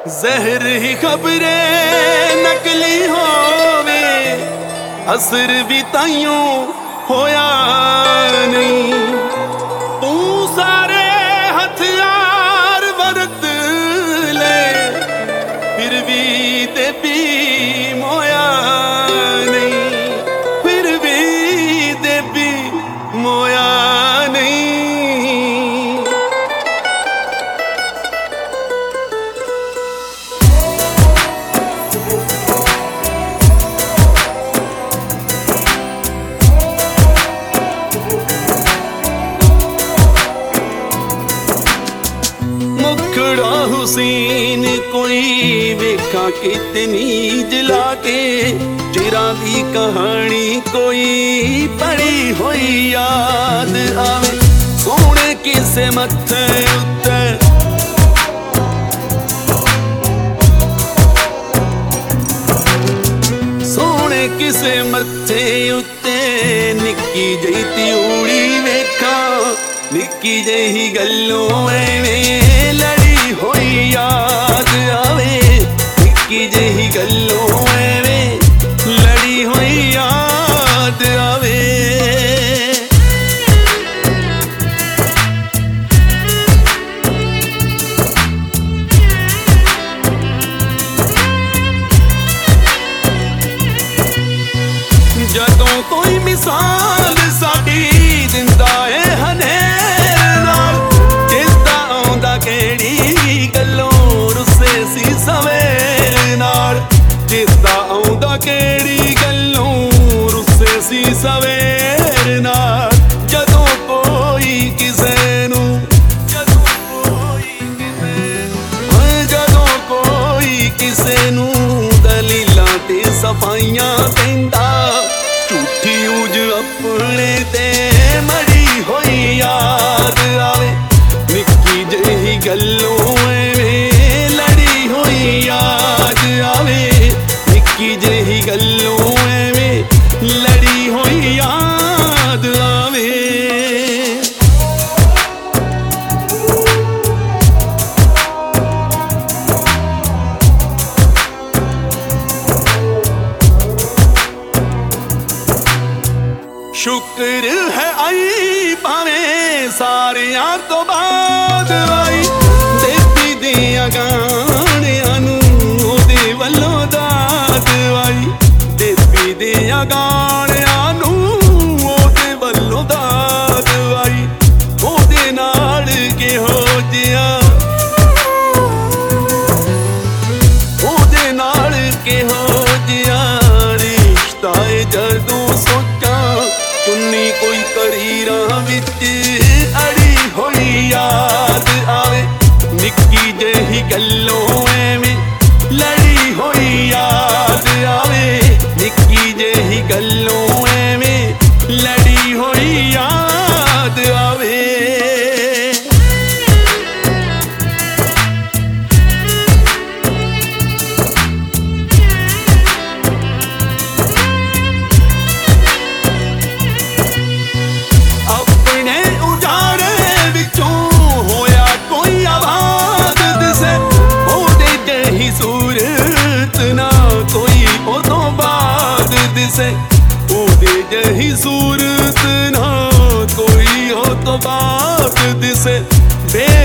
ਜ਼ਹਿਰ ਹੀ ਖਬਰੇ ਨਕਲੀ ਹੋਵੇ, ਅਸਰ ਵੀ ਤਾਈਓ ਹੋਇਆ ਨਹੀਂ। ਤੂੰ ਸਾਰੇ ਹਥਿਆਰ ਵਰਤ ਲੈ, ਫਿਰ ਵੀ ਤੇ ਵੀ ਮੋਇਆ ਨਹੀਂ, ਫਿਰ ਵੀ ਤੇ ਵੀ ਮੋਇਆ ਨਹੀਂ। मुखड़ा हुसैन कोई वेखा कितनी जला के, चिरां दी कहानी कोई पढ़ी होई याद आवे। सोने किसे मत्थे उत्ते सोने किसे मत्थे उत्ते निक्की जही त्यूड़ी वेखा, निक्की जही गल्लों एवें लड़ी होई याद आवे। निक्की जही गल्लों एवें लड़ी होई याद आवे। जदों कोई मिसाल साडी दिंदा है हनेर नाल, चेता आउंदा केड़ी गल्लों रुस्से सी सवेर नाल। चेता आउंदा केड़ी गल्लों रुस्से सी सवेर नाल। जदों कोई किसे नूं जदों कोई किसे नूं दलीलां ते सफाइयां देंदा, झूठी ऊज अपने ते मरी होई याद आवे। निक्की जही गल्लों एवें लड़ी होई याद आवे। निक्की जही गल्लों एवें लड़ी होई याद आवे। शुक्र है आई भावें सारियां तो बाद आई, देवी दियां गाणियां नूं ओदे वल्लों दाद आई। देवी दियां गाणियां नूं ओदे वल्लों दाद आई। ओदे नाल किहो जिहा ओदे नाल किहो जिहा रिश्ता ऐ जदों सोचां, चुन्नी कोई करीरां विच अड़ी होई याद आवे। निक्की जही गल्लों एवें लड़ी होई याद आवे। निक्की जही गल्लों एवें लड़ी होई याद आवे। अपने उजाड़े विचों होया कोई आवाज दिसे, ओदे जही सूरत ना कोई ओदों बाद दिसे। ओदे जही सूरत ना कोई ओदों बाद दिसे।